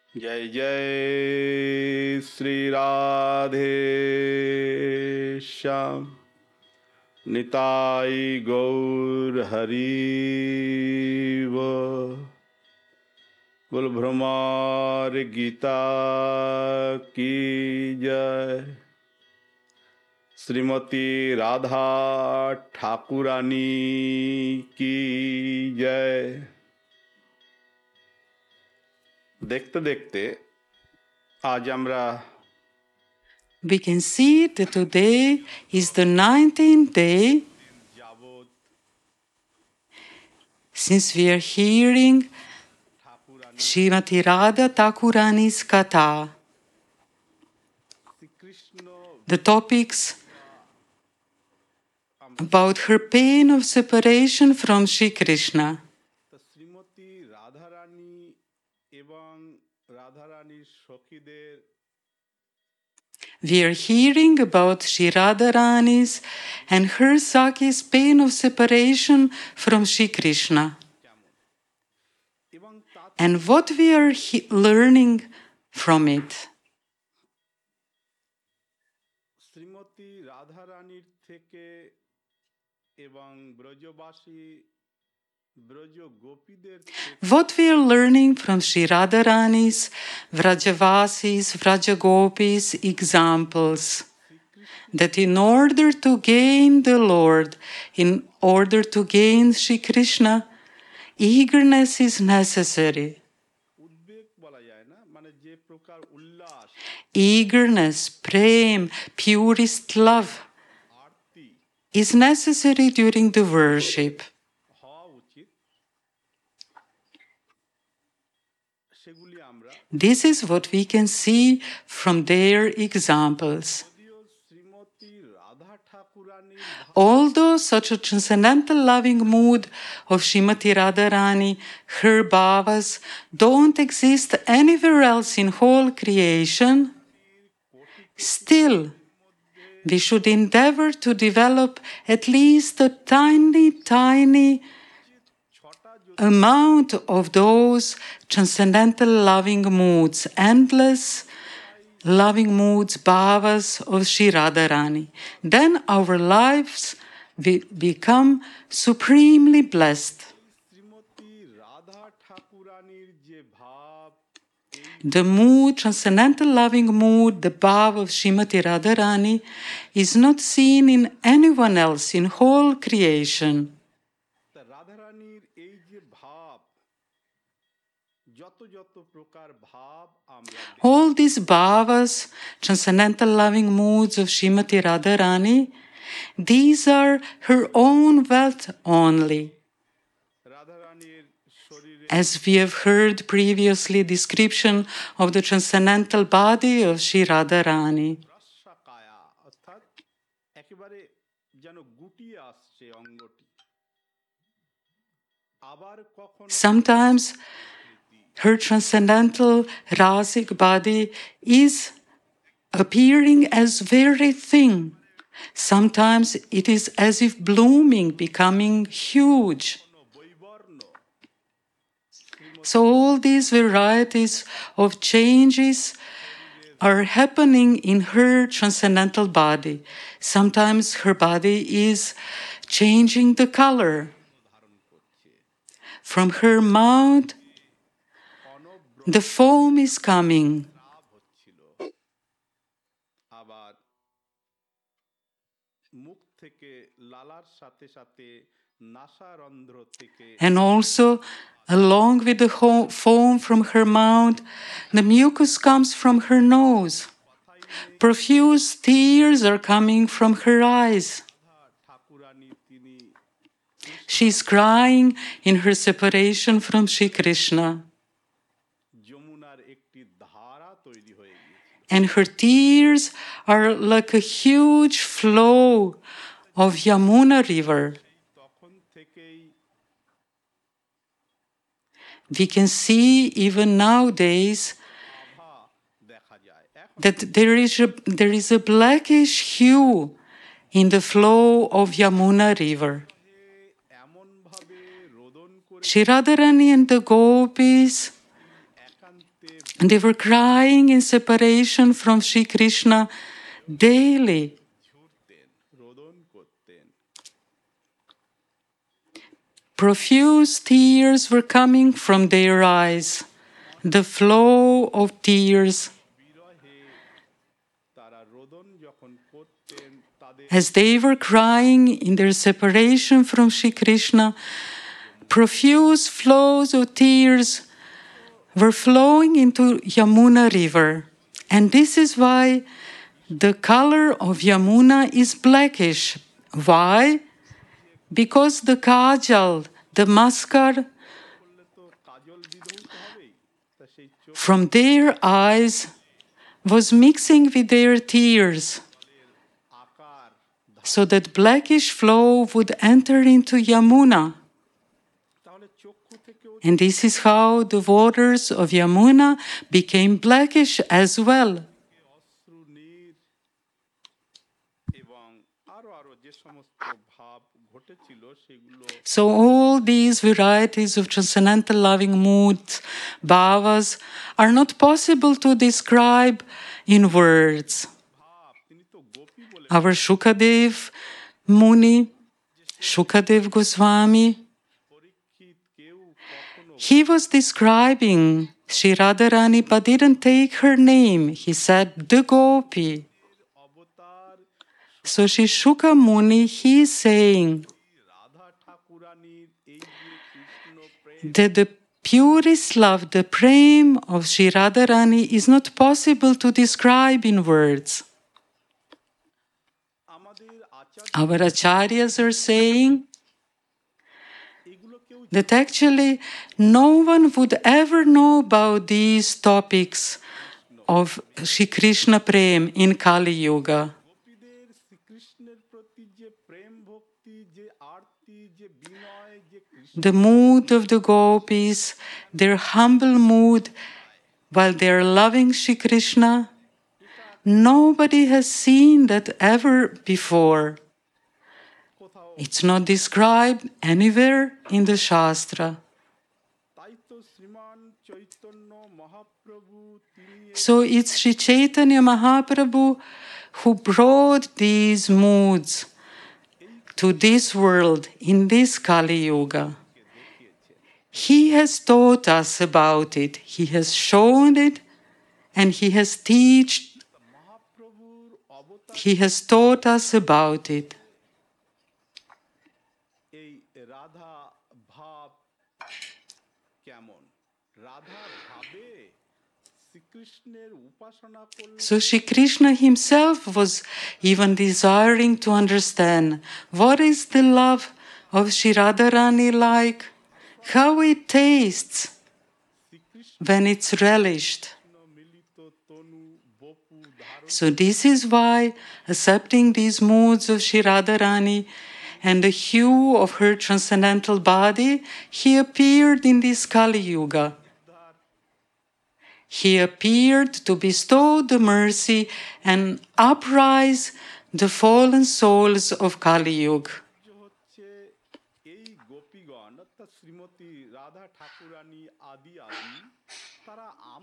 जय जय श्री राधे श्याम निताई गौर हरिव कुल भ्रमार गीता की जय श्रीमती राधा ठाकुरानी की जय। देखते देखते आज আমরা we can see that today is the 19th day since we are hearing Srimati Radha Thakurani's Katha. The topics about her pain of separation from Sri Krishna. Shrimati Radharani এবং রাধারানীর সখীদের We are hearing about Sri Radharani's and her Sakhi's pain of separation from Sri Krishna. And what we are learning from it. Shrimati রাধারানীর থেকে এবং ব্রজবাসী What we are learning from Sri Radharani's, Vrajavasis, Vrajagopis examples, that in order to gain the Lord, in order to gain Sri Krishna, eagerness is necessary. Eagerness, prem, purest love is necessary during the worship. This is what we can see from their examples. Although such a transcendental loving mood of Srimati Radharani, her bhavas, don't exist anywhere else in whole creation, still, we should endeavor to develop at least a tiny amount of those transcendental loving moods, endless loving moods, bhavas of Sri Radharani. Then our lives will become supremely blessed. The mood, transcendental loving mood, the bhav of Srimati Radharani is not seen in anyone else in whole creation. All these bhavas, transcendental loving moods of Srimati Radharani, these are her own wealth only. As we have heard previously, description of the transcendental body of Sri Radharani. Sometimes her transcendental rasic body is appearing as very thin. Sometimes it is as if blooming, becoming huge. So all these varieties of changes are happening in her transcendental body. Sometimes her body is changing the color. From her mouth, the foam is coming. And also, along with the foam from her mouth, the mucus comes from her nose. Profuse tears are coming from her eyes. She is crying in her separation from Sri Krishna. And her tears are like a huge flow of Yamuna river. We can see even nowadays that there is a blackish hue in the flow of Yamuna river. Shri Radharani and the gopis And they were crying in separation from Sri Krishna daily. ঝরতেন, রোদন করতেন। Profuse tears were coming from their eyes. The flow of tears বিরহে তারা রোদন যখন করতেন তাদের as they were crying in their separation from Sri Krishna, profuse flows of tears were flowing into Yamuna river. And this is why the color of Yamuna is blackish. Why? Because the kajal, the mascara, করলে তো কাজল বিধৌত হবেই, তা সেই চোখ from their eyes was mixing with their tears, আকার so that blackish flow would enter into Yamuna. তাহলে চক্ষু থেকেও And this is how the waters of Yamuna became blackish as well. অশ্রু নীর এবং আরো আরো যে সমস্ত ভাব ঘটেছিল সেগুলো So all these varieties of transcendental loving moods, bhavas, are not possible to describe in words. ভাব তিনি তো গোপী বলে Our Shukadev Muni, Shukadev Goswami, পরীক্ষিত কেউ কখনো he was describing Sri Radharani but didn't take her name. He said, the Gopi. অবতার So Sri Shuka Muni, he is saying Radha ঠাকুরানীর এই যে কৃষ্ণ প্রেম that the purest love, the prem of Sri Radharani is not possible to describe in words. আমাদের আচার Our acharyas are saying এগুলো কেউ that actually no one would ever know about these topics of Sri Krishna Prem in Kali Yuga. গোপীদের শ্রীকৃষ্ণের প্রতি যে প্রেম ভক্তি যে আরতি যে বিনয় যে Krishna The mood of the gopis, their humble mood while they are loving Sri Krishna, nobody has seen that ever before. কোথাও It's not described anywhere in the Shastra. তাই তো শ্রীমান চৈতন্য মহাপ্রভু তিনি So it's Sri Chaitanya Mahaprabhu who brought these moods to this world in this Kali Yuga. He has taught us about it, he has shown it, and he has মহাপ্রভুর অবতার he has taught us about it. এই রাধা ভাব কেমন রাধা ভাবে শ্রীকৃষ্ণের উপাসনা করলে So Sri Krishna himself was even desiring to understand what is the love of Sri Radharani like, how it tastes Shrikrishna when it's relished. মিলিত তনু বপু ধারণ So this is why, accepting these moods of Sri Radharani and the hue of her transcendental body, he appeared in this Kali Yuga. He appeared to bestow the mercy and uprise the fallen souls of Kali Yuga. হচ্ছে এই গোপীগণ অর্থাৎ শ্রীমতী রাধা ঠাকুরানী আদি আদি তারা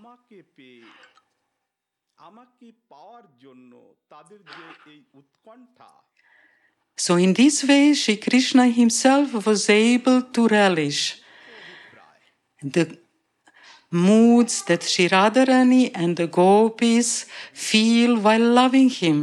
আমাকে পাওয়ার জন্য তাদের যে এই উৎকণ্ঠা So in this way, Sri Krishna himself was able to relish the moods that Sri Radharani and the gopis feel while loving him.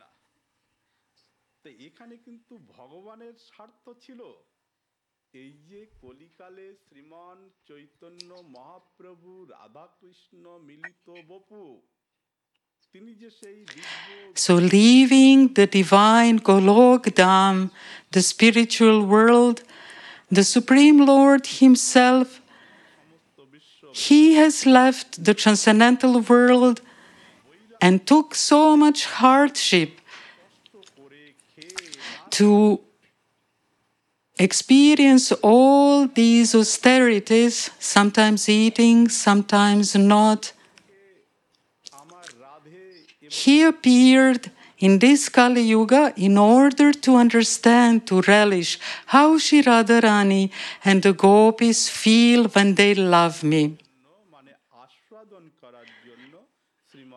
তো এখানে কিন্তু ভগবানের স্বার্থ ছিল এই যে কলিকালে শ্রীমান চৈতন্য মহাপ্রভু রাধাকৃষ্ণ মিলিত বপু তিনি যে সেই দিব্য So leaving the divine Golok Dham, the spiritual world, the Supreme Lord himself, he has left the transcendental world and took so much hardship করে খেয়ে to experience all these austerities, sometimes eating, sometimes not. আমার Radhe He appeared in this Kali Yuga in order to understand, to relish how Sri Radharani and the gopis feel when they love me. মানে আস্বাদন করার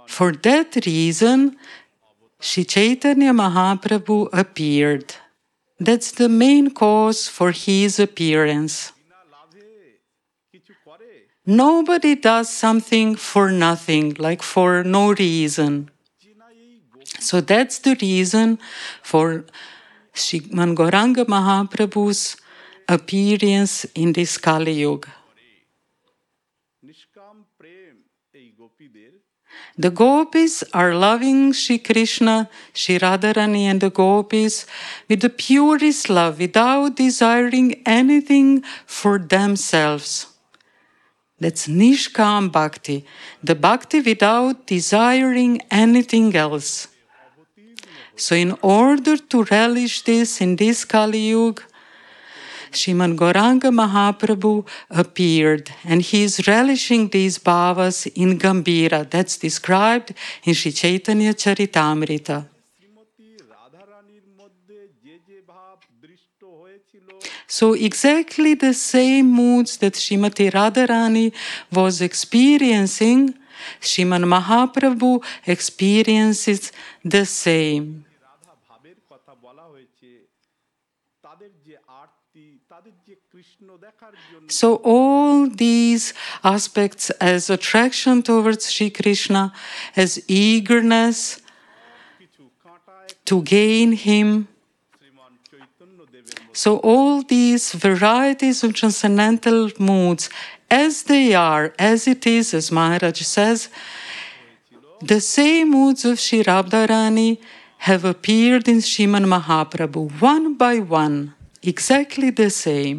For that reason, Sri Chaitanya Mahaprabhu appeared. That's the main cause for his appearance. বিনা লাভে কিছু করে Nobody does something for nothing, like for no reason. চেনা এই Gopi So that's the reason for Sriman Gauranga Mahaprabhu's appearance in this Kali Yuga. নিষ্কাম প্রেম এই গোপীদের The gopis are loving Sri Krishna, Sri Radharani and the gopis with the purest love, without desiring anything for themselves. That's Nishkam Bhakti, the bhakti without desiring anything else. So in order to relish this in this Kali Yuga, Sriman Gauranga Mahaprabhu appeared, and he is relishing these bhavas in Gambhira. That's described in Sri Chaitanya Charitamrita. Shrimati রাধারানীর মধ্যে যে যে ভাব দৃষ্ট হয়েছিল So exactly the same moods that Srimati Radharani was experiencing, Sriman Mahaprabhu experiences the same. Radha ভাবের কথা বলা হয়েছে তাদের যে আরতি তাদের যে কৃষ্ণ দেখার জন্য So all these aspects as attraction towards Sri Krishna, as eagerness কিছু কাঁটায় to gain him. শ্রীমান চৈতন্য দেবের মধ্যে So all these varieties of transcendental moods, as they are, as it is, as Maharaj says, the same moods of Sri Radharani have appeared in Sriman Mahaprabhu, one by one, exactly the same.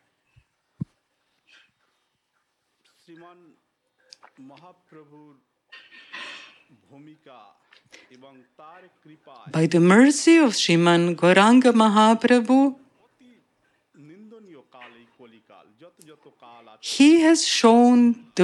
শ্রীমান মহাপ্রভুর ভূমিকা এবং তার কৃপায় By the mercy of Sriman Gauranga Mahaprabhu, অতি নিন্দনীয় কাল এই কলিকাল যত যত কাল আছে he has shown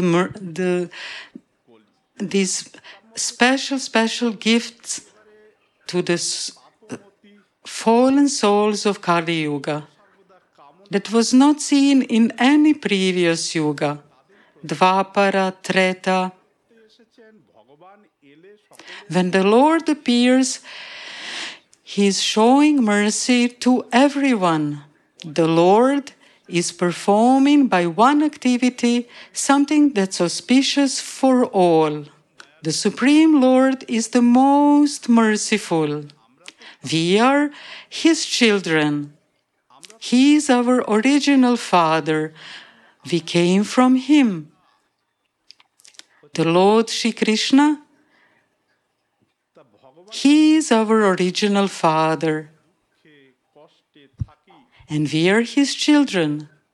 these special gifts to the fallen souls of Kali Yuga that was not seen in any previous yuga, Dvapara, Treta. এসেছেন ভগবান এলে সকল When the Lord appears, he is showing mercy to everyone. The Lord is performing by one activity something that's auspicious for all. The Supreme Lord is the most merciful. We are his children. He is our original Father. We came from him. The Lord Shri Krishna, তা ভগবান he is our original Father, কষ্টে থাকি and we are his children.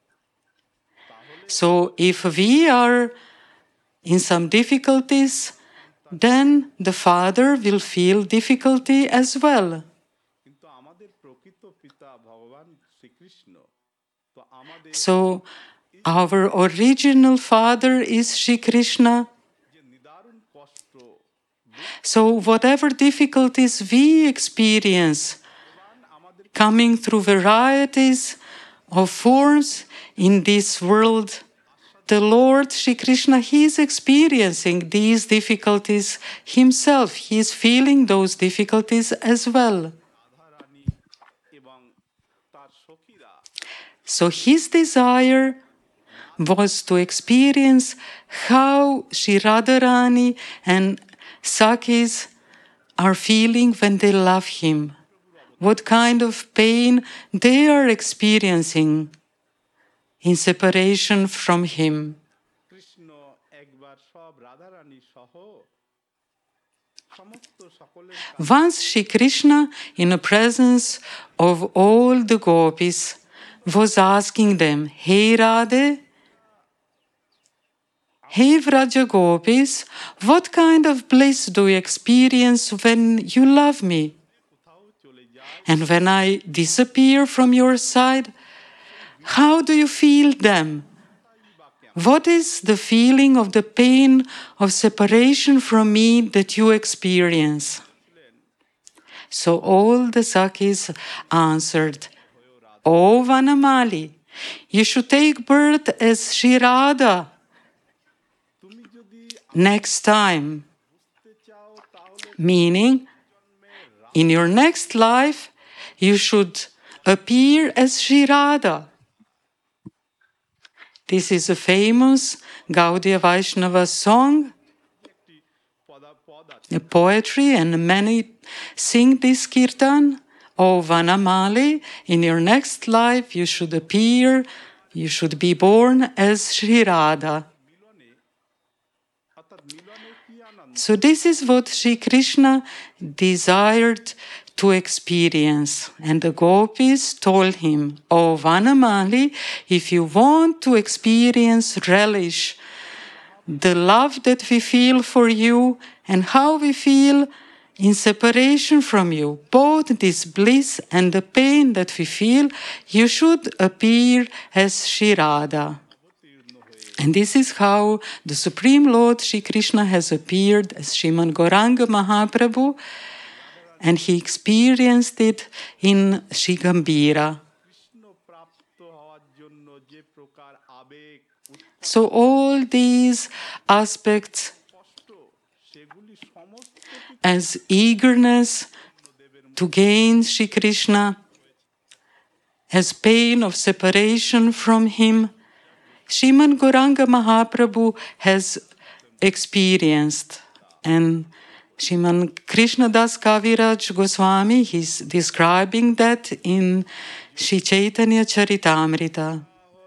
So if we are in some difficulties, then the Father will feel difficulty as well. কিন্তু আমাদের প্রকৃত পিতা ভগবান শ্রীকৃষ্ণ তো আমাদের So our original Father is Shri Krishna. যে নিদারুণ কষ্ট So whatever difficulties we experience, coming through varieties of forms in this world, the Lord Shri Krishna, he is experiencing these difficulties himself. He is feeling those difficulties as well. Radharani এবং তার সখীরা So his desire was to experience how Sri Radharani and Sakis are feeling when they love him, what kind of pain they are experiencing in separation from him. Krishna একবার সব রাধারানী সহ সমস্ত সকলের Once Shri Krishna, in the presence of all the gopis, was asking them, Hey Radhe, hey Vraja gopis, what kind of bliss do you experience when you love me? কোথাও চলে যায় And when I disappear from your side, how do you feel them? What is the feeling of the pain of separation from me that you experience? So all the Sakis answered, Oh Vanamali, you should take birth as Sri Radha তুমি যদি next time. বুঝতে Meaning, in your next life, you should appear as Sri Radha. This is a famous Gaudiya Vaishnava song, a poetry, and many sing this kirtan. O Vanamali, in your next life you should appear, you should be born as Sri Radha. So this is what Sri Krishna desired to experience. And the gopis told him, O Vanamali, if you want to experience, relish the love that we feel for you and how we feel in separation from you, both this bliss and the pain that we feel, you should appear as Sri Radha. And this is how the Supreme Lord Sri Krishna has appeared as Sriman Gauranga Mahaprabhu, and he experienced it in Sri Gambhira. So all these aspects as eagerness to gain Sri Krishna, as pain of separation from him, Sriman Gauranga Mahaprabhu has experienced. And Sriman Krishnadas Kaviraj Goswami, he's describing that in Sri Chaitanya Charitamrita.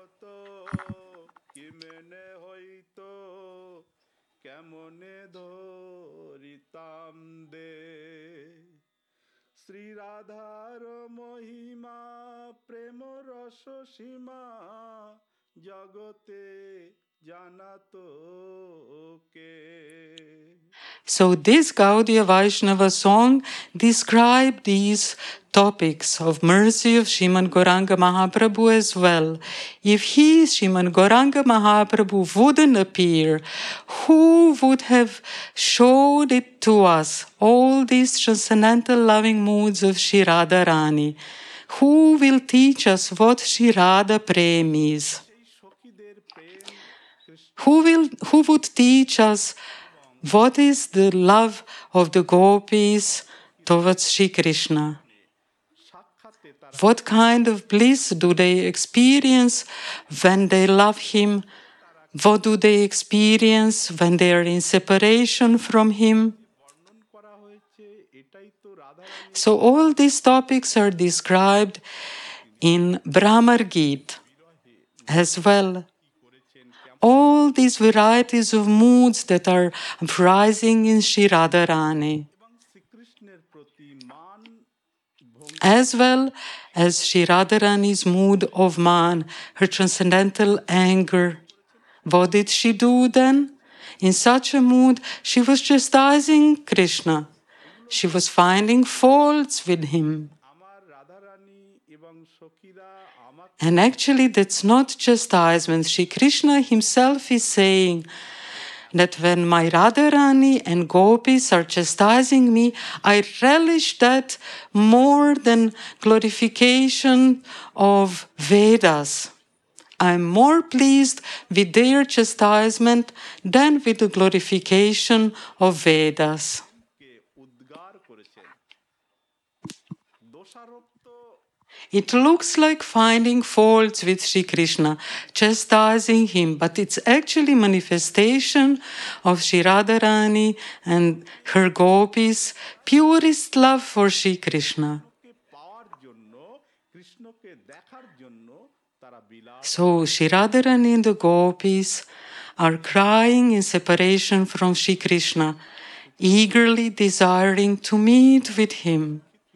Sri Radhar Mohima Premo Raso Sima Jagote Janato Ke. So this Gaudiya Vaishnava song describes these topics of mercy of Sriman Gauranga Mahaprabhu as well. If he, Sriman Gauranga Mahaprabhu, wouldn't appear, who would have showed it to us, all these transcendental loving moods of Sri Radharani? Who will teach us what Sri Radha Prem is? Who would teach us what is the love of the gopis towards Sri Krishna? What kind of bliss do they experience when they love him? What do they experience when they are in separation from him? So all these topics are described in Brahmar Gita as well. All these varieties of moods that are rising in Sri Radharani, as well as Sri Radharani's mood of man, her transcendental anger. What did she do then? In such a mood, she was chastising Krishna. She was finding faults with him. And actually, that's not chastisement. Sri Krishna himself is saying that when my Radharani and gopis are chastising me, I relish that more than glorification of Vedas. I'm more pleased with their chastisement than with the glorification of Vedas. It looks like finding faults with Sri Krishna, chastising him, but it's actually manifestation of Sri Radharani and her gopis' purest love for Sri Krishna. So Sri Radharani and the gopis are crying in separation from Sri Krishna, eagerly desiring to meet with him.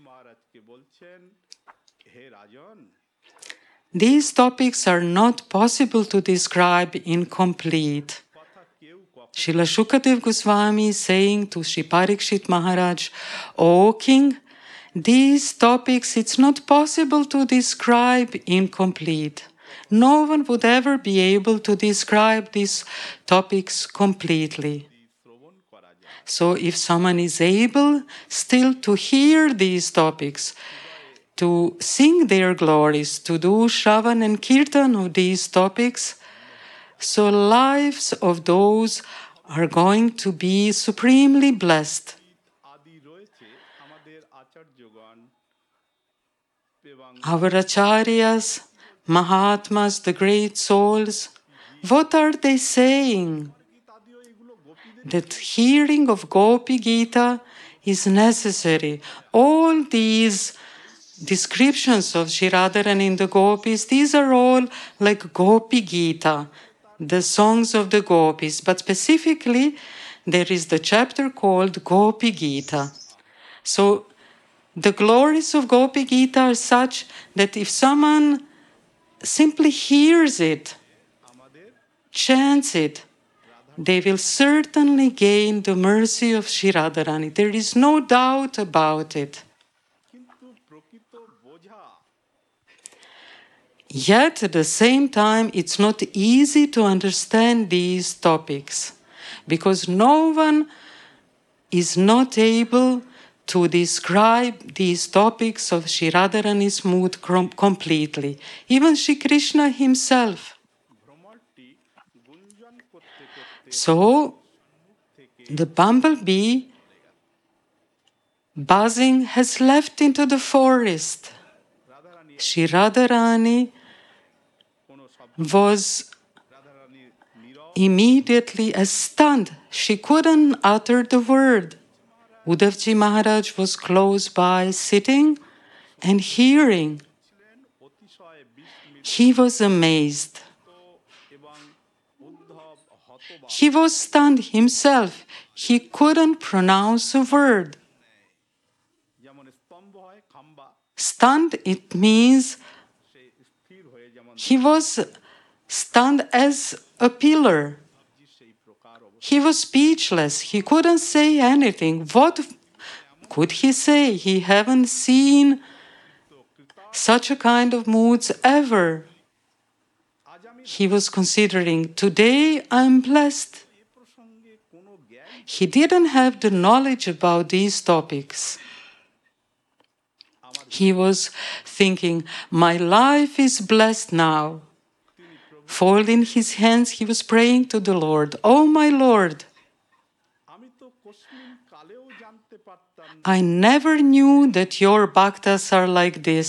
These topics are not possible to describe in complete. Srila Shukadev Goswami is saying to Sri Parikshit Maharaj, O king, these topics it's not possible to describe in complete. No one would ever be able to describe these topics completely. So if someone is able still to hear these topics, to sing their glories, to do Shravan and Kirtan of these topics, so lives of those are going to be supremely blessed. our acharyas, Mahatmas, the great souls, what are they saying? That hearing of Gopi Gita is necessary. All these descriptions of Shri Radharani and the gopis, these are all like Gopi Gita, the songs of the gopis. But specifically, there is the chapter called Gopi Gita. So the glories of Gopi Gita are such that if someone simply hears it, chants it, they will certainly gain the mercy of Shri Radharani. There is no doubt about it. কিন্তু প্রকৃত বোঝা Yet at the same time, it's not easy to understand these topics because no one is not able to describe these topics of Shri Radharani's mood completely. Even Shri Krishna himself. ভ্রমরটি গুঞ্জন করতে করতে So, the bumblebee buzzing has left into the forest. Radharani Shri Radharani কোনো শব্দ was রাধারানীর নীরব immediately stunned. She couldn't utter the word. Uddhavji Maharaj was close by, sitting and hearing. ছিলেন অতিশয় বিস্মিত He was amazed. এবং উদ্ধব হতবাক He was stunned himself. He couldn't pronounce a word. যেমন স্তম্ভ হয় খাম্বা Stunned, it means সে স্থির হয়ে যেমন he was stunned as a pillar. সেই প্রকার অবস্থা He was speechless. He couldn't say anything. What could he say? He haven't seen such a kind of moods ever. আজ আমি He was considering, today I'm blessed. এ প্রসঙ্গে কোনো জ্ঞান He didn't have the knowledge about these topics. He was thinking, my life is blessed now. Folding his hands, he was praying to the Lord, oh my Lord, আমি তো কোশ্মিন কালেও জানতে পারতাম না I never knew that your bhaktas are like this,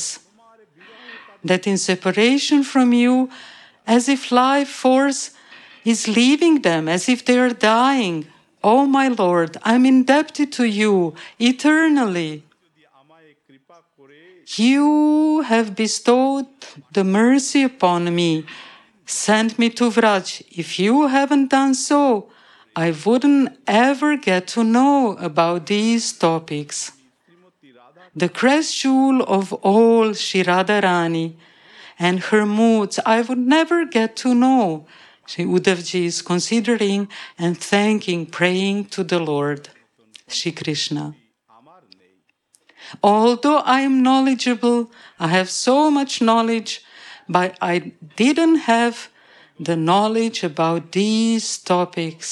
that in separation from you, as if life force is leaving them, as if they are dying. Oh my Lord, I'm indebted to you eternally. যদি আমায় কৃপা করে You have bestowed the mercy upon me. Send me to Vraj. If you haven't done so, I wouldn't ever get to know about these topics. Shrimati Radha The crest jewel of all, Shri Radharani, and her moods, I would never get to know. Shri Uddhavji is considering and thanking, praying to the Lord, Shri Krishna. আমার নেই Although I am knowledgeable, I have so much knowledge, but I didn't have the knowledge about these topics.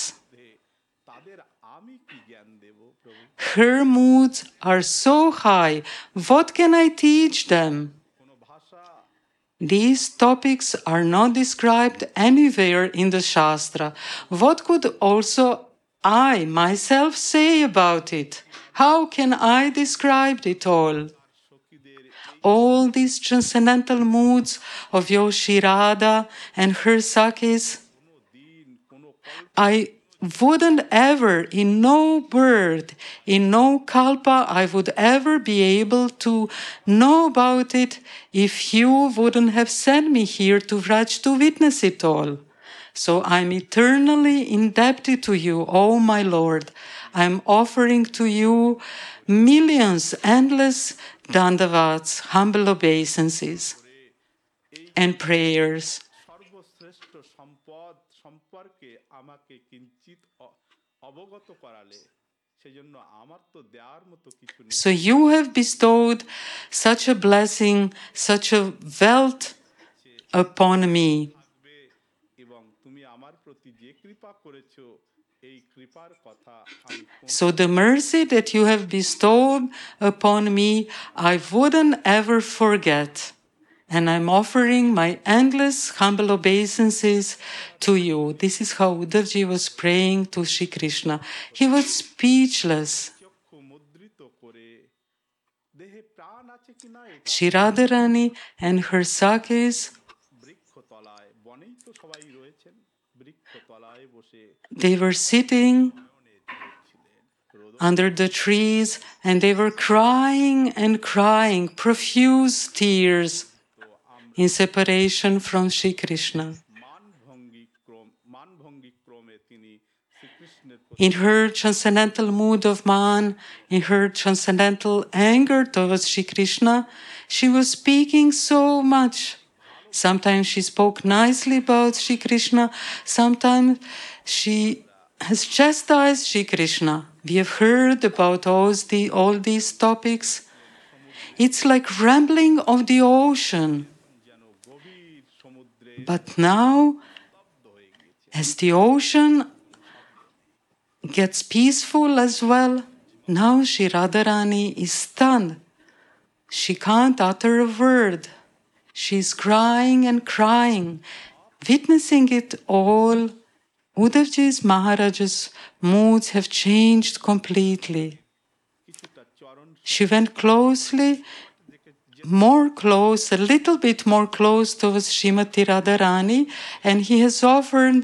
তাদের আমি কি জ্ঞান দেব প্রভু Her moods are so high. What can I teach them? কোনো ভাষা These topics are not described anywhere in the Shastra. What could also I myself say about it? How can I describe it all? সখীদের All these transcendental moods of Yoshi Radha and her Sakis, কোনো দিন কোনো কল্প I wouldn't ever, in no birth, in no kalpa, I would ever be able to know about it if you wouldn't have sent me here to Vraj to witness it all. So I'm eternally indebted to you, oh my Lord. I'm offering to you millions, endless dandavats, humble obeisances, and prayers. সর্বশ্রেষ্ঠ সম্পদ সম্পর্কে আমাকে কিঞ্চিত অবগত করালে সেজন্য আমার তো দেওয়ার মতো কিছু নেই So you have bestowed such a blessing, such a wealth upon me. থাকবে এবং তুমি আমার প্রতি যে কৃপা করেছো এই কৃপার কথা আমি কোন- So the mercy that you have bestowed upon me, I wouldn't ever forget. And I'm offering my endless humble obeisances to you. This is how Uddhavji was praying to Shri Krishna. He was speechless. চক্ষু মুদ্রিত করে দেহে প্রাণ আছে আছে কিনা এটা Shri Radharani and her Sakhis, বৃক্ষতলায়, বনেই তো সবাই রয়েছেন, বৃক্ষতলায় বসে they were sitting নয়নে ঝরছিলেন রোদন। under the trees and they were crying and crying profuse tears তো আমরা in separation from Shri Krishna. মানভঙ্গি ক্রমে তিনি শ্রীকৃষ্ণের In her transcendental mood of man, in her transcendental anger towards Shri Krishna, she was speaking so much. Sometimes she spoke nicely about Shri Krishna, sometimes she has chastised Shri Krishna. We have heard about all these topics. It's like rambling of the ocean. যেন গভীর সমুদ্রে But now, হয়ে গিয়েছে। as the ocean gets peaceful as well, now Shri Radharani is stunned. She can't utter a word. She's crying and crying. Witnessing it all, Uddhavji's Maharaj's moods have changed completely. কিছুটা চরণ She went a little bit more close towards Srimati Radharani, and he has offered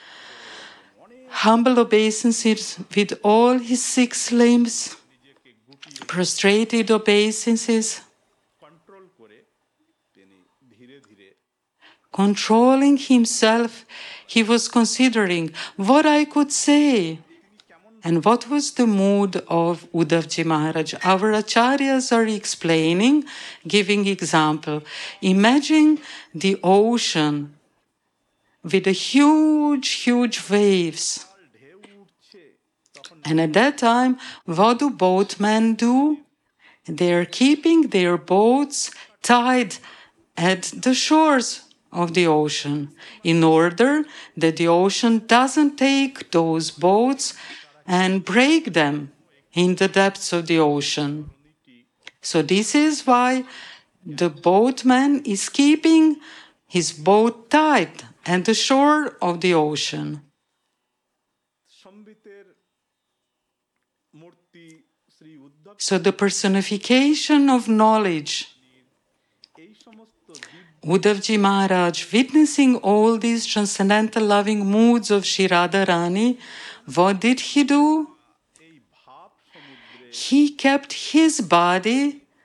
humble obeisances with all his 6 limbs, নিজেকে গুটিয়ে prostrated obeisances, control করে তিনি ধীরে ধীরে controlling himself. He was considering what I could say. And what was the mood of Uddhavji Maharaj? Our acharyas are explaining, giving example. Imagine the ocean with the huge waves. ঢেউ উঠছে, তখন And at that time, what do boatmen do? They are keeping their boats tied at the shores of the ocean in order that the ocean doesn't take those boats and break them in the depths of the ocean. So this is why the boatman is keeping his boat tied at the shore of the ocean. সম্বিতের মূর্তি Shri Uddhav So the personification of knowledge, এই সমস্ত Uddhavji Maharaj, witnessing all these transcendental loving moods of Shri Radharani, what did he do? এই ভাব সমুদ্রে He kept his body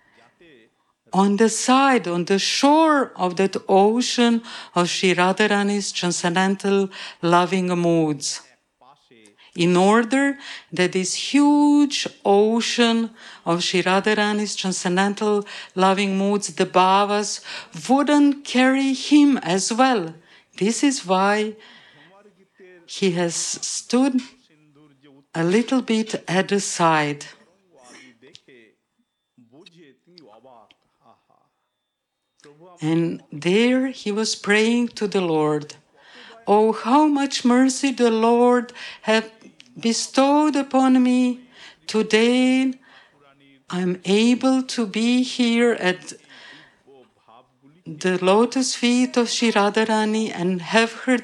on the side, on the shore of that ocean of Shri Radharani's transcendental loving moods, পাশে in order that this huge ocean of Shri Radharani's transcendental loving moods, the bhavas, wouldn't carry him as well. This is why Bhramar গীতের he has stood সিন্ধুর যে a little bit at the side. উত্তরঙ্গ আদি দেখে বুঝে তিনি অবাক। আহা, প্রভু And there he was praying to the Lord. Oh, how much mercy the Lord hath bestowed upon me. Today I'm able to be here at ভাবগুলি the lotus feet of Shri Radharani and have her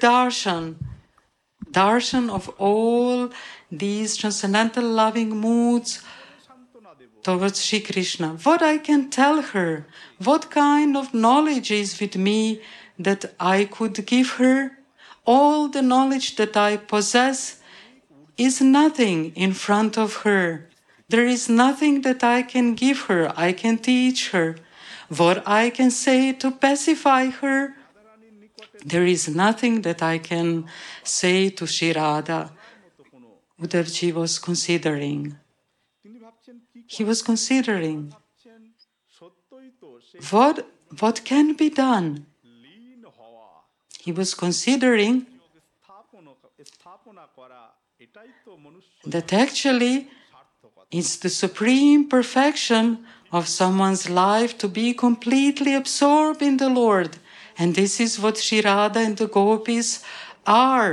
darshan of all these transcendental loving moods সান্ত্বনা দেব, towards Shri Krishna. What I can tell her, what kind of knowledge is with me that I could give her? All the knowledge that I possess is nothing in front of her. There is nothing that I can give her, I can teach her. What I can say to pacify her, রাধারানীর নিকটে there is nothing that I can say to Shri Radha. মতো কোনো Uddhavji was considering. তিনি ভাবছেন কি He was considering ভাবছেন, সত্যই তো সে what can be done. লীন হওয়া, He was considering যোগ স্থাপনা করা, এটাই তো মনুষ্য that actually সার্থকতা। it's the supreme perfection of someone's life to be completely absorbed in the Lord. And this is what Shri Radha and the gopis are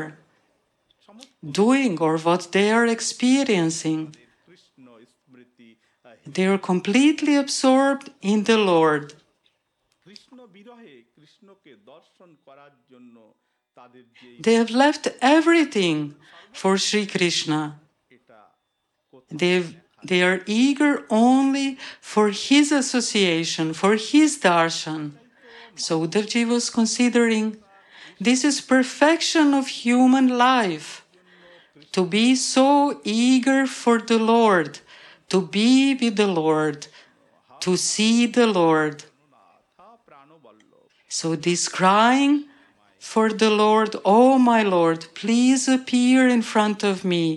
doing, or what they are experiencing. Krishna স্মৃতি, They are completely absorbed in the Lord. Krishna বিরহে কৃষ্ণকে দর্শন করার জন্য তাদের যে They have left everything for Shri Krishna. এটা They are eager only for his association, for his darshan. So Uddhavji was considering this is perfection of human life, to be so eager for the Lord, to be with the Lord, to see the Lord. So this crying for the Lord, oh my Lord, please appear in front of me.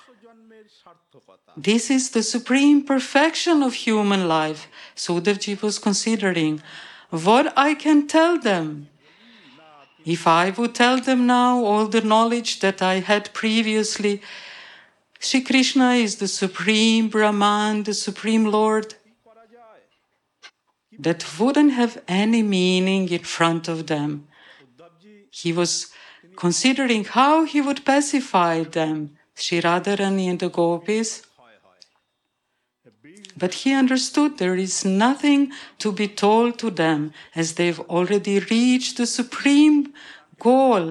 This is the supreme perfection of human life. So Uddhavji was considering what I can tell them. If I would tell them now all the knowledge that I had previously, Shri Krishna is the supreme Brahman, the supreme Lord, that wouldn't have any meaning in front of them. He was considering how he would pacify them, Shri Radharani and the gopis. But he understood there is nothing to be told to them, as they've already reached the supreme goal.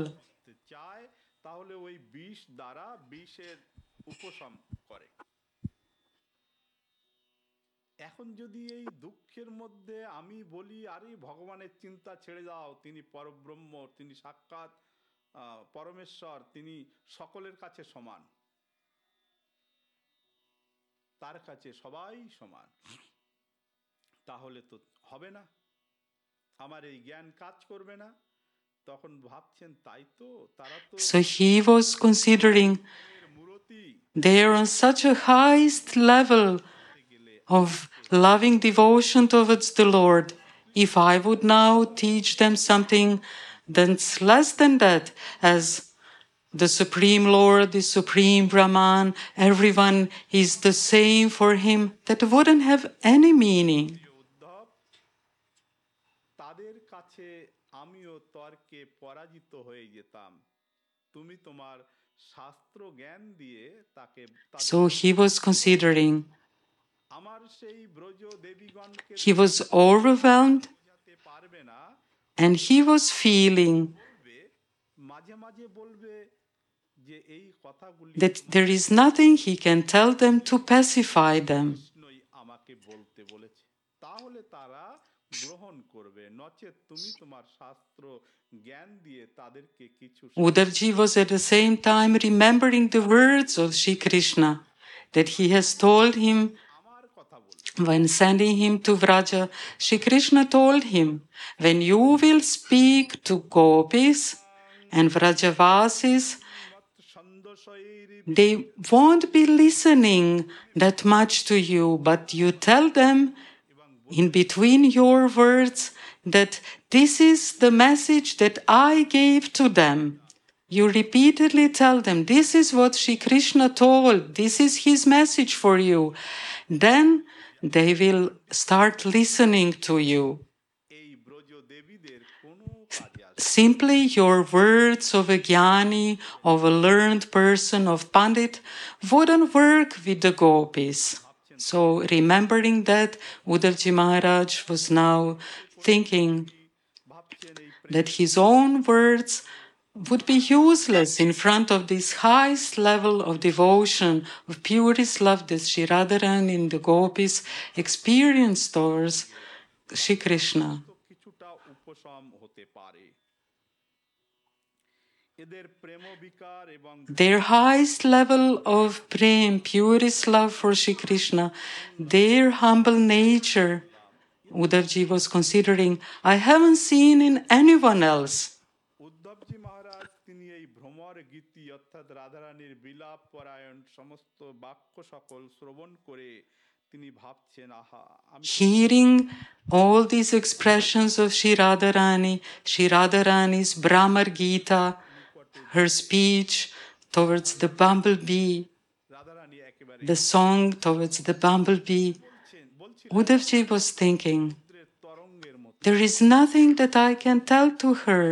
এখন যদি এই দুঃখের মধ্যে আমি বলি আরে ভগবানের চিন্তা ছেড়ে দাও, তিনি পরব্রহ্ম, তিনি সাক্ষাৎ পরমেশ্বর, তিনি সকলের কাছে সমান, তার কাছে সবাই সমান, তাহলে তো হবে না, আমার এই জ্ঞান কাজ করবে না। তখন ভাবছেন তাই তো, তারা তো So he was considering they are on such a highest level of loving devotion towards the Lord. If I would now teach them something that's less than that, as the Supreme Lord, the Supreme Brahman, everyone is the same for him, that wouldn't have any meaning. তাদের কাছে আমিও তর্কে পরাজিত হয়ে যেতাম, তুমি তোমার শাস্ত্র জ্ঞান দিয়ে তাকে। So he was considering, he was overwhelmed, and he was feeling that there is nothing he can tell them to pacify them. Uddhavji was at the same time remembering the words of Shri Krishna that he has told him when sending him to Vraja. Shri Krishna told him, when you will speak to gopis and Vrajavasis, they won't be listening that much to you, but you tell them in between your words that this is the message that I gave to them. You repeatedly tell them, this is what Shri Krishna told, this is his message for you. Then they will start listening to you. Simply your words of a jnani, of a learned person, of pandit, wouldn't work with the gopis. So remembering that, Uddhavji Maharaj was now thinking that his own words would be useless in front of this highest level of devotion, of purest love that Shri Radharani and the gopis experienced towards Shri Krishna. Their highest level of prem, purest love for Shri Krishna, their humble nature, Uddhavji was considering, I haven't seen in anyone else. Hearing all these expressions of Shri Radharani's Brahmar Gita, her speech towards the bumblebee, the song towards the bumblebee, Uddhavji was thinking, there is nothing that I can tell to her.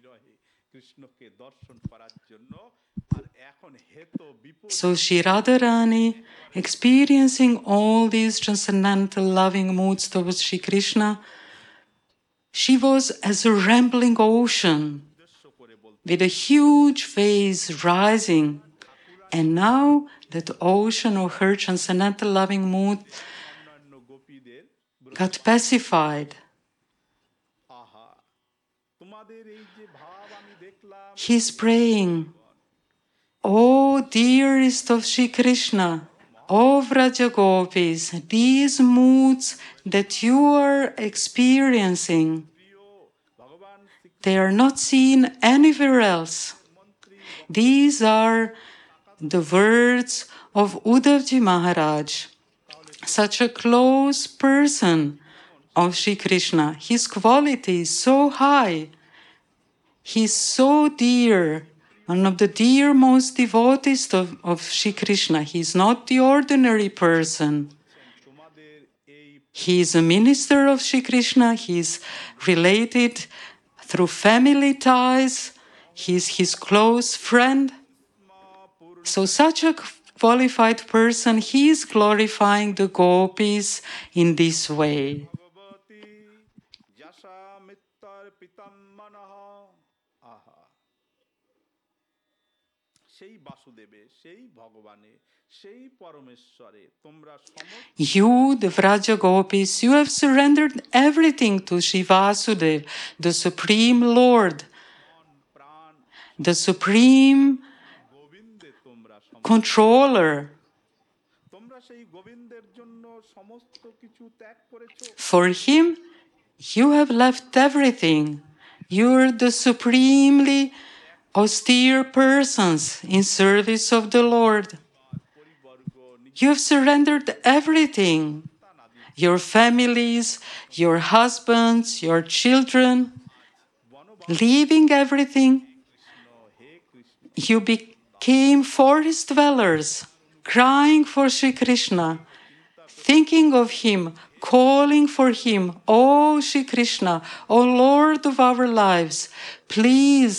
So Shri Radharani, experiencing all these transcendental loving moods towards Shri Krishna, she was as a rambling ocean with a huge waves rising. And now that ocean of her transcendental loving mood অন্যান্য গোপীদের got pacified. আহা, তোমাদের এই যে ভাব আমি দেখলাম, He's praying, "Oh, dearest of Shri Krishna, oh Vraja Gopis, these moods that you are experiencing, প্রিয় ভগবান they are not seen anywhere else." These are the words of Uddhavji Maharaj, such a close person of Shri Krishna. His quality is so high. He's so dear, one of the dearmost devotees of Shri Krishna. He's not the ordinary person. তোমাদের এই He is a minister of Shri Krishna. He's related through family ties. He's his close friend. So such a qualified person, he is glorifying the gopis in this way. ভগবতী যশা মিত্তর পিতাম্মনঃ, আহা, সেই বাসুদেবে, সেই ভগবানে, সেই পরমেশ্বরে তোমরা সমস্ত You, the Vraja gopis, you have surrendered everything to Shivasudev, the Supreme Lord, প্রাণ the Supreme গোবিন্দে তোমরা Controller. তোমরা সেই গোবিন্দের জন্য সমস্ত কিছু ত্যাগ করেছো। For him, you have left everything. You're the supremely austere persons in service of the Lord. পরিবর্গ You have surrendered everything. Your families, your husbands, your children, leaving everything, hey Krishna, you became forest dwellers, crying for Sri Krishna, thinking of him, calling for him, "Oh Sri Krishna, oh Lord of our lives, please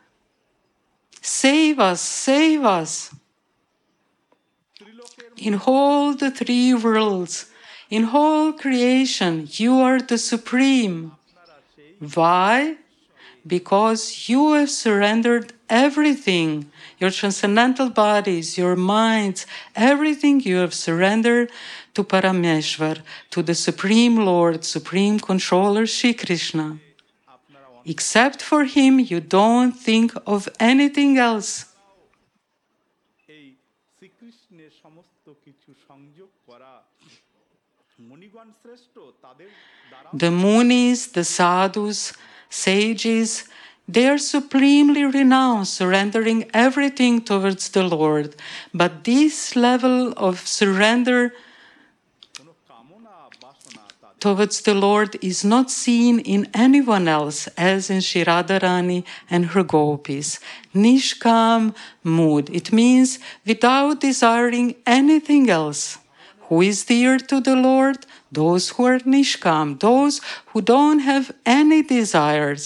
save us, save us." ত্রিলোকের In all the three worlds, in whole creation, you are the supreme. আপনারা সেই Why? Because you have surrendered everything, your transcendental bodies, your minds, everything you have surrendered to Parameshwar, to the Supreme Lord, Supreme Controller, Shri Krishna. আপনারা Except for him, you don't think of anything else. এই শ্রীকৃষ্ণের সমস্ত কিছু সংযোগ করা মুনিগণ শ্রেষ্ঠ, তাদের দ্বারা The Munis, the Sadhus, sages, they are supremely renowned, surrendering everything towards the Lord. But this level of surrender কোনো কামনা বাসনা তাদের towards the Lord is not seen in anyone else, as in Shri Radharani and her gopis. Nishkam mood. It means without desiring anything else. Who is dear to the Lord? Those who are nishkam, those who don't have any desires.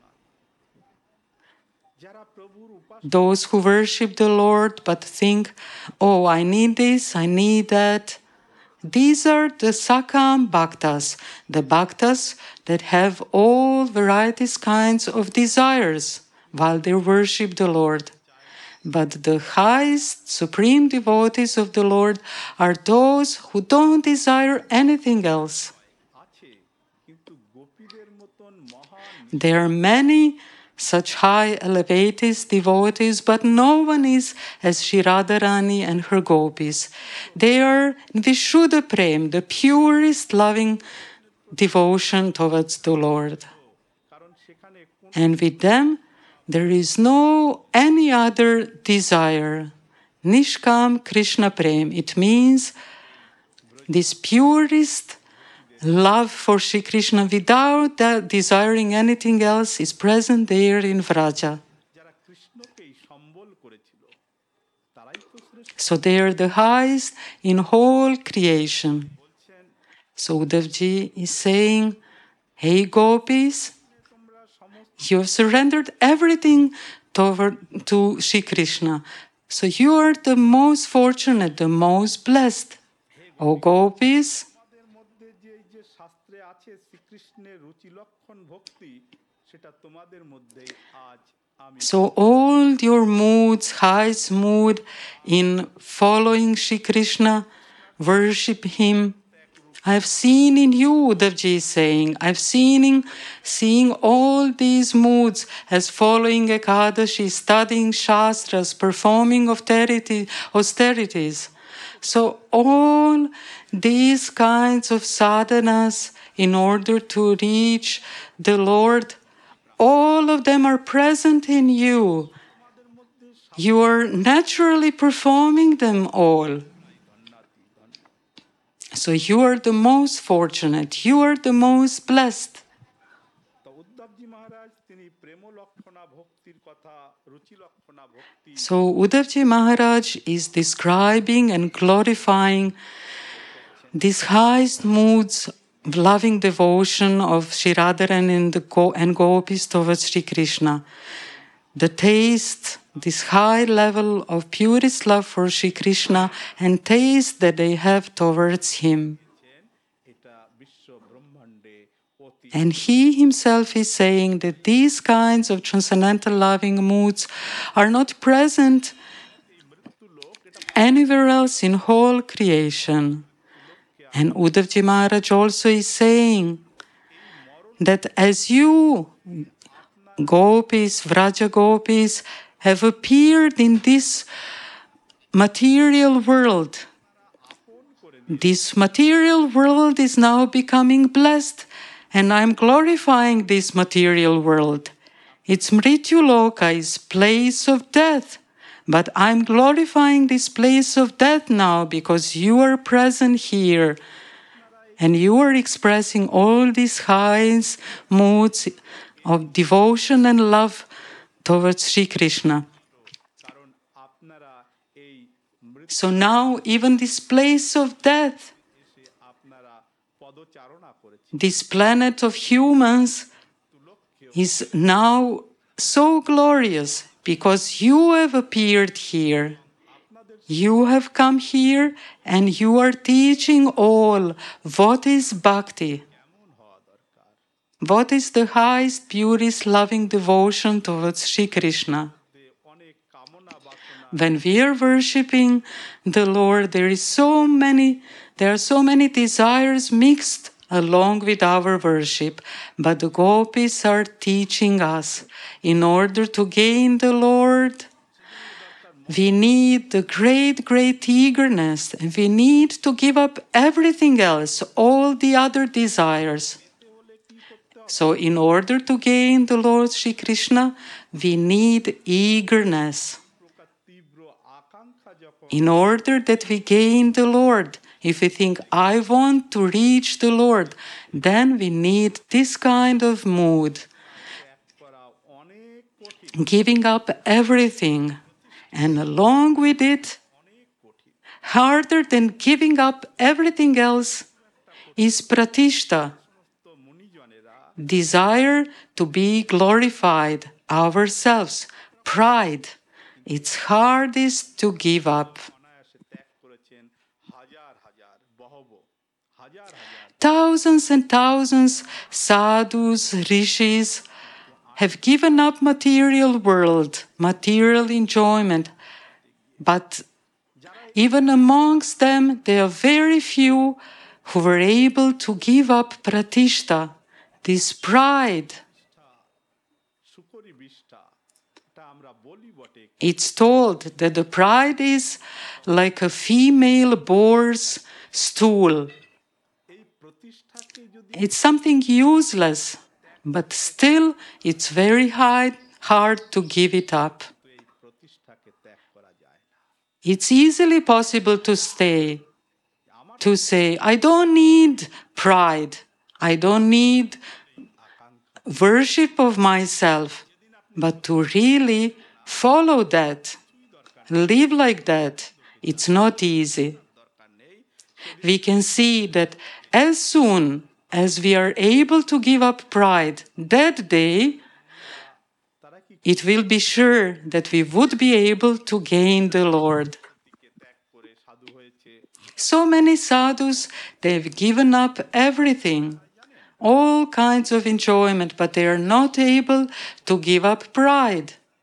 যারা প্রভুর উপাস Those who worship the Lord but think, "Oh, I need this, I need that." These are the Sakam Bhaktas, the Bhaktas that have all varieties kinds of desires while they worship the Lord. But the highest supreme devotees of the Lord are those who don't desire anything else. আছে, কিন্তু গোপীদের মতন মহান There are many such high elevated devotees, but no one is as Shri Radharani and her gopis. They are Vishuddha Prem, the purest loving devotion towards the Lord. কারণ সেখানে কোন And with them, there is no any other desire. Nishkam Krishna Prem. It means this purest love for Sri Krishna without that desiring anything else is present there in Vraja. যারা কৃষ্ণকেই সম্বল করেছিল তারাই তো শ্রেষ্ঠ। So they are the highest in whole creation. বলছেন So Uddhavji is saying, "Hey gopis, তোমরা সমস্ত you have surrendered everything to Sri Krishna. So you are the most fortunate, the most blessed. Oh gopis, আমাদের মধ্যে যে এই যে শাস্ত্রে আছে শ্রীকৃষ্ণের রুচি লক্ষণ ভক্তি, সেটা তোমাদের মধ্যে আজ So all your moods, highest mood in following Shri Krishna, worship him. I've seen in you, Uddhavji is saying, I've seeing all these moods as following Ekadashi, studying Shastras, performing austerities. So all these kinds of sadhanas in order to reach the Lord, all of them are present in you. You are naturally performing them all. So you are the most fortunate, you are the most blessed. তো উদ্ধবজি মহারাজ তিনি প্রেম লক্ষণা ভক্তির কথা রুচি লক্ষণা ভক্তি So Uddhavji Maharaj is describing and glorifying these highest moods of loving devotion of Shri Radharani and Gopis towards Shri Krishna. The taste, this high level of purest love for Shri Krishna and taste that they have towards him. এটা বিশ্ব ব্রহ্মাণ্ডে অতি And he himself is saying that these kinds of transcendental loving moods are not present anywhere else in whole creation. And Uddhavji Maharaj also is saying that as you, Gopis, Vraja Gopis, have appeared in this material world, this material world is now becoming blessed, and I'm glorifying this material world. It's Mrityuloka, is place of death. But I'm glorifying this place of death now because you are present here and you are expressing all these highs, moods of devotion and love towards Sri Krishna. কারণ আপনারা এই So now even this place of death, এসে আপনারা পদচারণা করেছেন this planet of humans, is now so glorious because you have appeared here. You have come here and you are teaching all what is bhakti. What is the highest, purest, loving devotion towards Sri Krishna? অনেক কামনা বাসনা When we are worshipping the Lord, there are so many desires mixed along with our worship. But the gopis are teaching us, in order to gain the Lord, we need the great eagerness, and we need to give up everything else, all the other desires. So in order to gain the Lord Sri Krishna, we need eagerness. প্রকার তীব্র আকাঙ্ক্ষা যখন In order that we gain the Lord, if we think, I want to reach the Lord, then we need this kind of mood, ত্যাগ করা অনেক কঠিন giving up everything. And along with it, harder than giving up everything else, is pratishta, সমস্ত মুনিজনেরা desire to be glorified ourselves, pride. It's hardest to give up. অনায়াসে ত্যাগ করেছেন হাজার হাজার বহব হাজার হাজার Thousands and thousands sadhus, rishis have given up material world, material enjoyment. But even amongst them, there are very few who were able to give up pratishta, this pride. সুকরি বিষ্ঠা এটা আমরা বলি বটে It's told that the pride is like a female boar's stool. এই প্রতিষ্ঠাকে যদি It's something useless, but still it's very hard to give it up. এই প্রতিষ্ঠাকে ত্যাগ করা যায় না It's easily possible to say, I don't need pride. I don't need worship of myself, but to really follow that, live like that, it's not easy. দরকার নেই We can see that as soon as we are able to give up pride, that day তারা কি it will be sure that we would be able to gain the Lord. কে ত্যাগ করে সাধু হয়েছে So many sadhus, they've given up everything, all kinds of enjoyment, but they are not able to give up pride.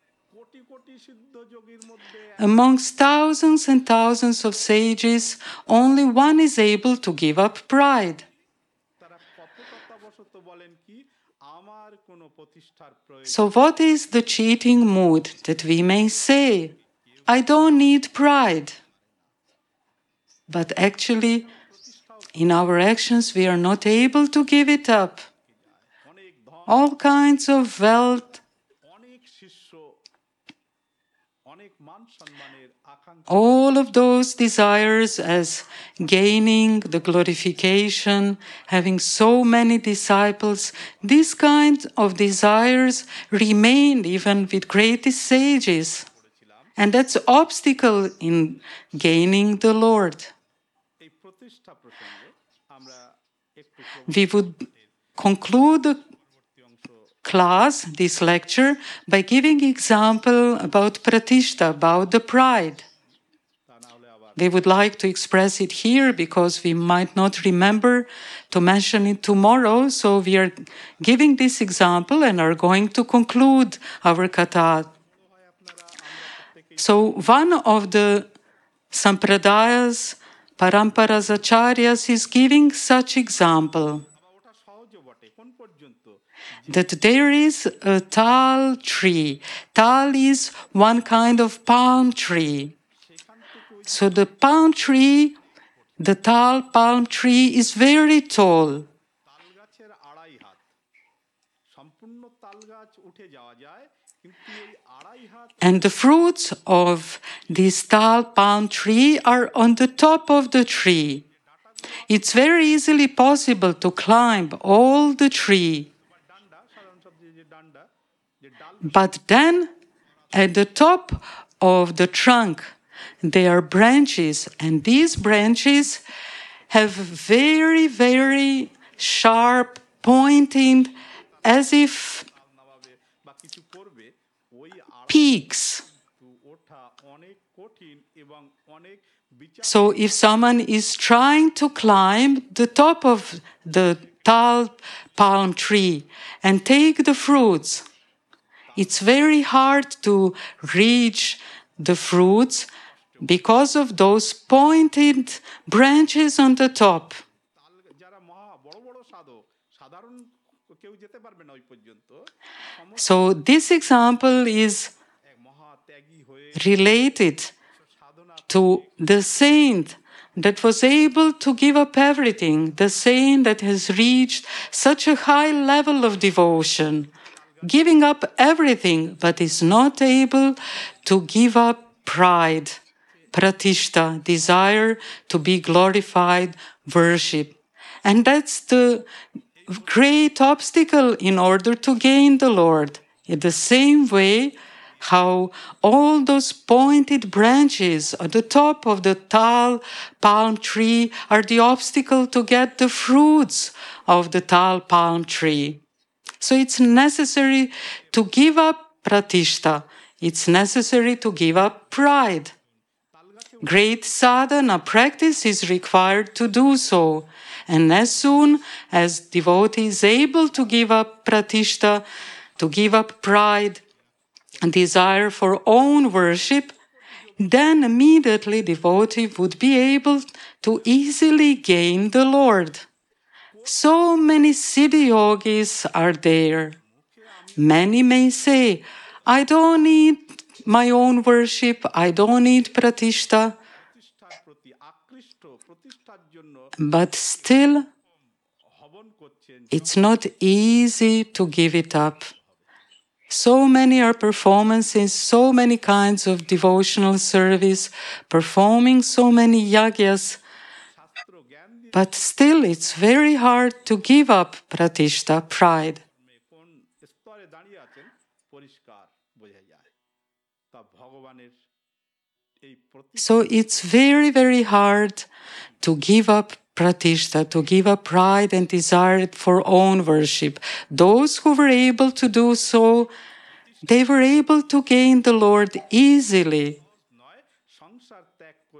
সিদ্ধ যোগীর মধ্যে Amongst thousands and thousands of sages, only one is able to give up pride. তারা কপটতাবশত বলেন কি আমার কোনো প্রতিষ্ঠার প্রয়োজন So, what is the cheating mood that we may say, I don't need pride? But actually, in our actions, we are not able to give it up. অনেক ধন All kinds of wealth, অনেক শিষ্য অনেক মান সম্মানের আকাঙ্ক্ষা all of those desires as gaining the glorification, having so many disciples, these kinds of desires remain even with greatest sages. And that's obstacle in gaining the Lord. এই প্রতিষ্ঠা প্রসঙ্গে আমরা একটু We would conclude the class, this lecture, by giving example about pratishta, about the pride. তা না হলে আবার We would like to express it here because we might not remember to mention it tomorrow, so we are giving this example and are going to conclude our katha. So one of the sampradayas, paramparas, acharyas is giving such example আবার ওটা সহজও বটে কোন পর্যন্ত that there is a tal tree. Tal is one kind of palm tree. সেখান থেকে ওই So the palm tree, the tal palm tree is very tall. তাল গাছের 2.5 হাত সম্পূর্ণ তাল গাছ উঠে যাওয়া যায় কিন্তু এই 2.5 হাত And the fruits of this tal palm tree are on the top of the tree. It's very easily possible to climb all the tree. বা ডান্ডা সাধারণ শব্দে যে ডান্ডা যে ডাল But then at the top of the trunk, there are branches, and these branches have very, very sharp pointing, as if নামাবে বা কিছু করবে ওই peaks. ওঠা অনেক কঠিন এবং অনেক বিচার So if someone is trying to climb the top of the tall palm tree and take the fruits, it's very hard to reach the fruits because of those pointed branches on the top. তাল যারা মহা বড় বড় সাধক সাধারণ কেউ যেতে পারবে না ওই পর্যন্ত So this example is এক মহা ত্যাগী হয়ে related Sadhana to the saint that was able to give up everything, the saint that has reached such a high level of devotion, giving up everything, but is not able to give up pride, pratishta, desire to be glorified, worship. And that's the great obstacle in order to gain the Lord. In the same way, how all those pointed branches at the top of the tall palm tree are the obstacle to get the fruits of the tall palm tree. So it's necessary to give up pratishta. It's necessary to give up pride. Great sadhana practice is required to do so. And as soon as devotee is able to give up pratishta, to give up pride, and desire for own worship, then immediately devotee would be able to easily gain the Lord. So many siddhi yogis are there. Many may say, I don't need my own worship, I don't need pratishta, প্রতিষ্ঠার প্রতি আকৃষ্ট প্রতিষ্ঠার জন্য but still হবন করছেন it's not easy to give it up. So many are performances, so many kinds of devotional service, performing so many yagyas, শাস্ত্র জ্ঞান দিয়ে but still it's very hard to give up pratishta, pride. কোন স্তরে দাঁড়িয়ে আছেন পরিষ্কার বোঝা যায় তা ভগবানের এই প্রতি So it's very, very hard to give up pratishta, to give up pride and desire for own worship. Those who were able to do so, they were able to gain the Lord easily. নয় সংসার ত্যাগ করে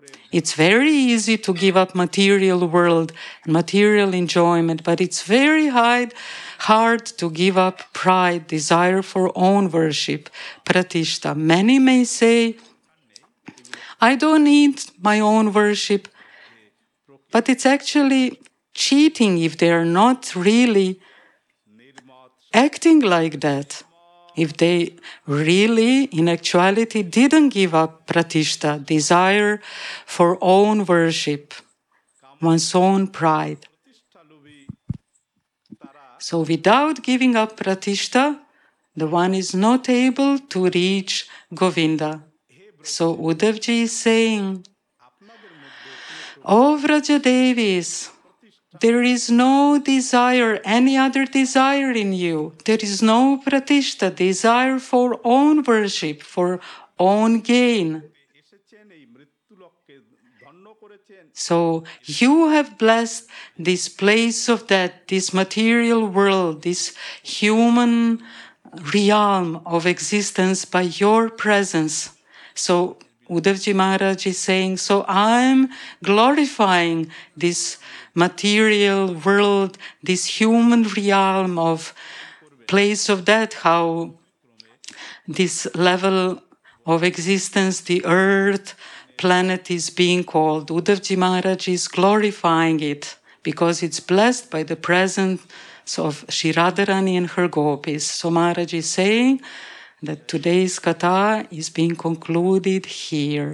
It's very easy to give up material world and material enjoyment, but it's very hard to give up pride, desire for own worship, pratishta. Many may say, I don't need my own worship, but it's actually cheating if they are not really acting like that. If they really, in actuality, didn't give up pratishta, desire for own worship, one's own pride. প্রতিষ্ঠালোভী তারা So without giving up pratishta, the one is not able to reach Govinda. So Uddhavji is saying, আপনাদের মধ্যে কোনো O Vrajadevis, there is no desire, any other desire in you. There is no pratishta, desire for own worship, for own gain. এসেছেন এই মৃত্যুলোককে ধন্য করেছেন So you have blessed this place of death, this material world, this human realm of existence by your presence. So Uddhavji Maharaj is saying, so I'm glorifying this material world, this human realm of place of death, how this level of existence, the earth, planet is being called. Uddhavji Maharaj is glorifying it because it's blessed by the presence of Shri Radharani and her gopis. So Maharaj is saying that today's katha is being concluded here.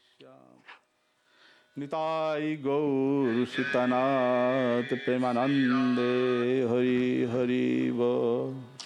Nitai Gour Sitanath প্রেমানন্দে হরি হরি বল।